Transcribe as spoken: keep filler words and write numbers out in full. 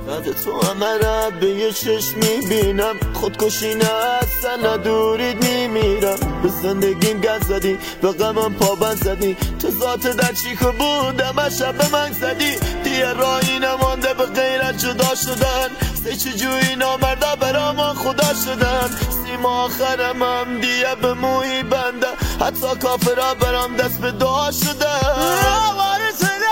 بعد تو همه را به یه چشم میبینم، خودکشی نه اصلا ندورید میمیرم. به زندگیم گند زدی، به غمم پابند زدی، تو ذات در چیکو بودم شب به من زدی. دیگه راهی نمانده به غیرت جدا شدن، سه چجوری نامردا برامان خدا شدن. سیما آخرم هم دیگه به موی بنده، حتی کافرا برام دست به دعا شدن.